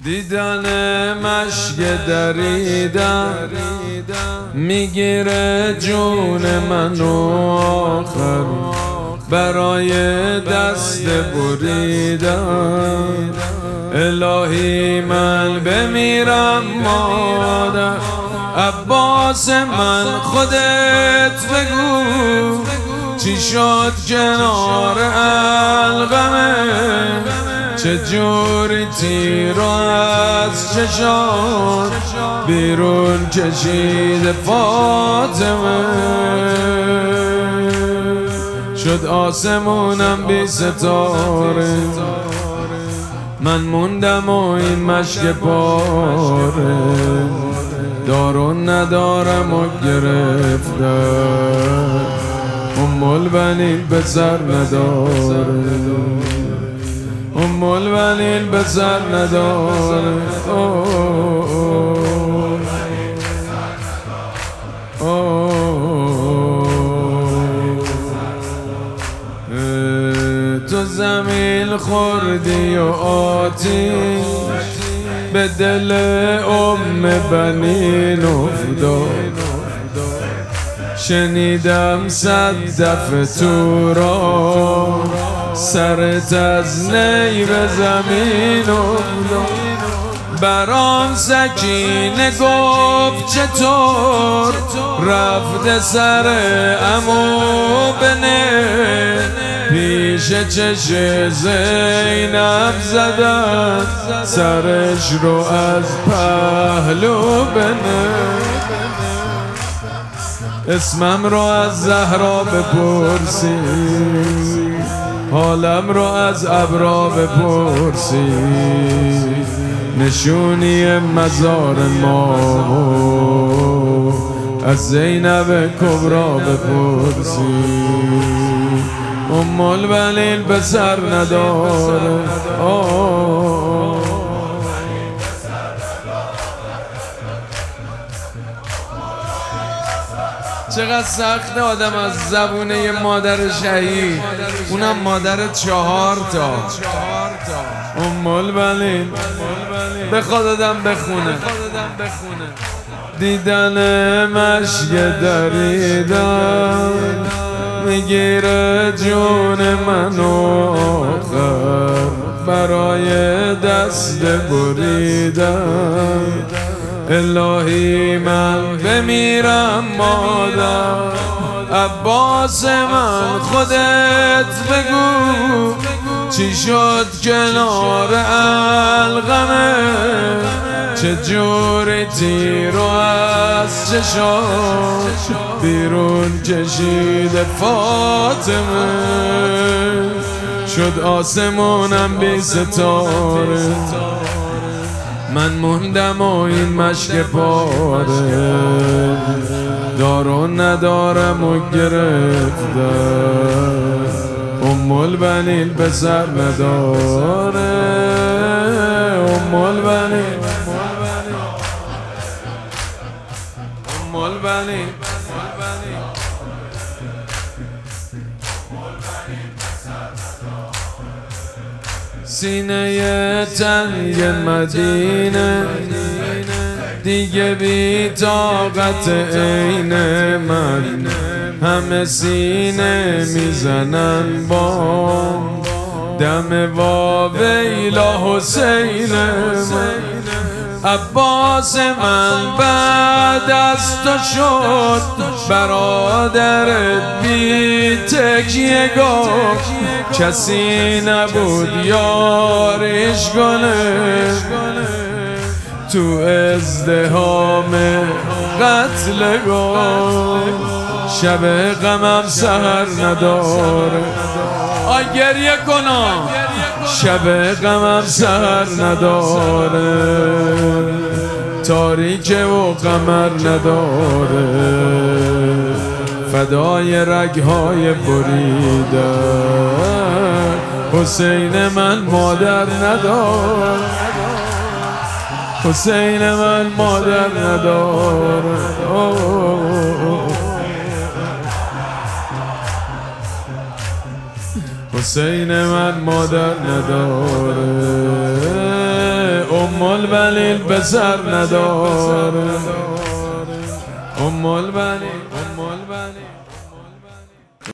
دیدن مشک دریدن میگیره جون منو آخر برای دست بریدن. الهی من بمیرم مادر، عباس من خودت بگو چی شد کنار القمه، چجوری تیر از چشات بیرون کشید فاطمه. شد آسمونم بی ستاره، من موندم و این مشک پاره، دارو ندارم و گرفتم، البنین به سر نداره، البنین به سر نداره. تو زمین خوردی و آتیش به دل بنین افتاد، شنیدم صد دفعه تو را سرت از نی به زمین افتاد. برام سکینه گفت چطور رفته سر عمو بنه، پیش چش زینب زدن سرش رو از پهلو بنه. اسمم رو از زهرا بپرسی، حالم رو از ابرا بپرسی، نشونی مزار ما از زینب کبرا بپرسی. البنین به سر نداره. چقدر سخته آدم از زبونه مادر شهید، اونم مادر 4 تا. البنین بخواد آدم بخونه. دیدن مشک دریدن میگیره جون منو آخر برای دست بریدن. الهی من بمیرم مادر، عباس من خودت بگو چی شد کنار القمه، چجوری تیر از چشات بیرون کشید فاطمه. شد آسمونم بی ستاره، من موندم و این مشک پاره، دارو ندارم و گرفتم، البنین به سر نداره. البنین سینه تنگ مدینه دیگه بی طاقت عین من، همه سینه میزنن با دم واویلا حسین من. عباس من بعد از تو شد برادرت بی تکیه‌گاه، کسی نبود یاریش کنه تو ازدحام قتلگاه. شب غمم سحر نداره، آی گریه کنم، شب غمم سحر نداره، تاریکه و قمر نداره، فدای رگهای بریده حسین من مادر نداره، حسین من مادر نداره. حسین من مادر نداره. البنین پسر نداره ام البنین